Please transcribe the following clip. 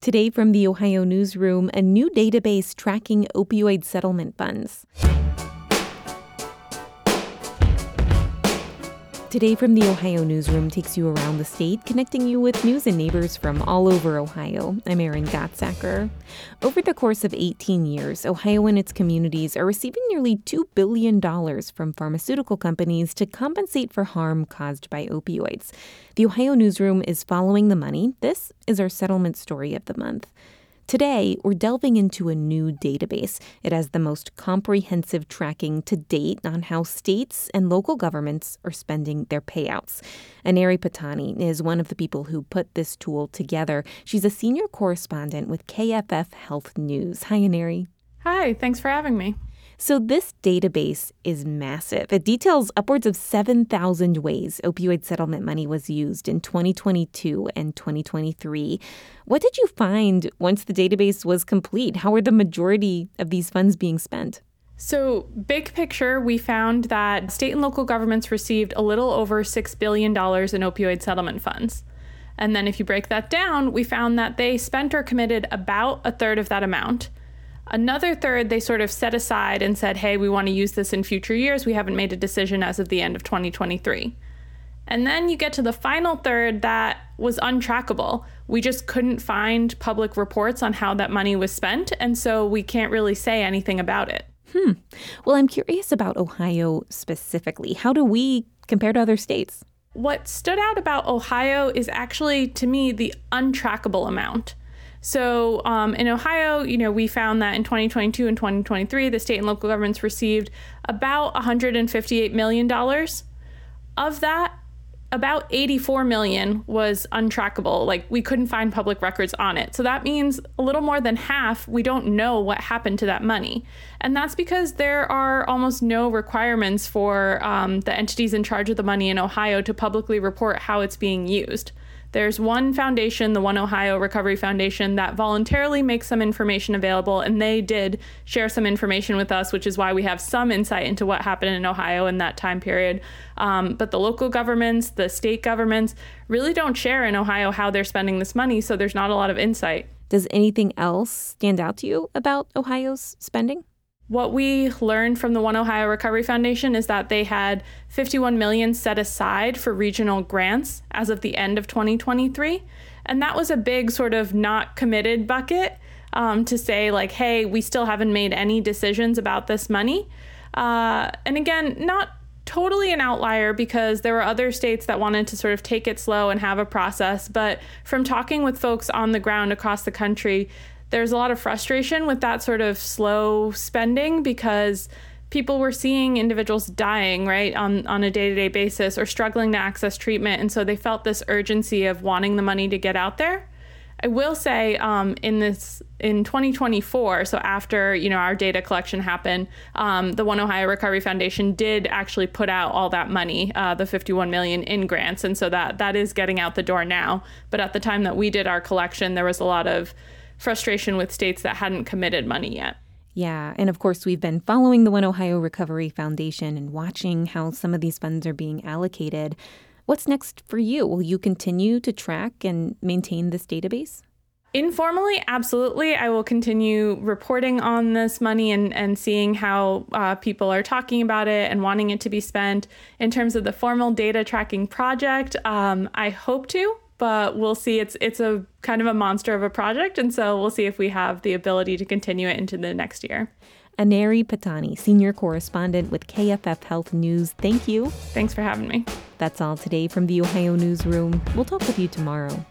Today from the Ohio Newsroom, a new database tracking opioid settlement funds. Today from the Ohio Newsroom takes you around the state, connecting you with news and neighbors from all over Ohio. I'm Erin Gottsacker. Over the course of 18 years, Ohio and its communities are receiving nearly $2 billion from pharmaceutical companies to compensate for harm caused by opioids. The Ohio Newsroom is following the money. This is our settlement story of the month. Today, we're delving into a new database. It has the most comprehensive tracking to date on how states and local governments are spending their payouts. Aneri Patani is one of the people who put this tool together. She's a senior correspondent with KFF Health News. Hi, Aneri. Hi, thanks for having me. So this database is massive. It details upwards of 7,000 ways opioid settlement money was used in 2022 and 2023. What did you find once the database was complete? How are the majority of these funds being spent? So big picture, we found that state and local governments received a little over $6 billion in opioid settlement funds. And then if you break that down, we found that they spent or committed about a third of that amount. Another third they sort of set aside and said, hey, we want to use this in future years. We haven't made a decision as of the end of 2023. And then you get to the final third that was untrackable. We just couldn't find public reports on how that money was spent, and so we can't really say anything about it. Well, I'm curious about Ohio specifically. How do we compare to other states? What stood out about Ohio is actually, to me, the untrackable amount. So in Ohio, we found that in 2022 and 2023, the state and local governments received about $158 million. Of that, about $84 million was untrackable. Like, we couldn't find public records on it. So that means a little more than half, we don't know what happened to that money. And that's because there are almost no requirements for the entities in charge of the money in Ohio to publicly report how it's being used. There's one foundation, the One Ohio Recovery Foundation, that voluntarily makes some information available, and they did share some information with us, which is why we have some insight into what happened in Ohio in that time period. But the local governments, the state governments, really don't share in Ohio how they're spending this money, so there's not a lot of insight. Does anything else stand out to you about Ohio's spending? What we learned from the One Ohio Recovery Foundation is that they had $51 million set aside for regional grants as of the end of 2023. And that was a big sort of not committed bucket to say, like, hey, we still haven't made any decisions about this money. And again, not totally an outlier because there were other states that wanted to sort of take it slow and have a process. But from talking with folks on the ground across the country, there's a lot of frustration with that sort of slow spending because people were seeing individuals dying, right, on a day-to-day basis or struggling to access treatment. And so they felt this urgency of wanting the money to get out there. I will say in 2024, so after, our data collection happened, the One Ohio Recovery Foundation did actually put out all that money, the $51 million in grants. And so that is getting out the door now. But at the time that we did our collection, there was a lot of frustration with states that hadn't committed money yet. Yeah, and of course, we've been following the One Ohio Recovery Foundation and watching how some of these funds are being allocated. What's next for you? Will you continue to track and maintain this database? Informally, absolutely. I will continue reporting on this money and seeing how people are talking about it and wanting it to be spent. In terms of the formal data tracking project, I hope to. But we'll see. It's a kind of a monster of a project, and so we'll see if we have the ability to continue it into the next year. Aneri Patani, senior correspondent with KFF Health News. Thank you. Thanks for having me. That's all today from the Ohio Newsroom. We'll talk with you tomorrow.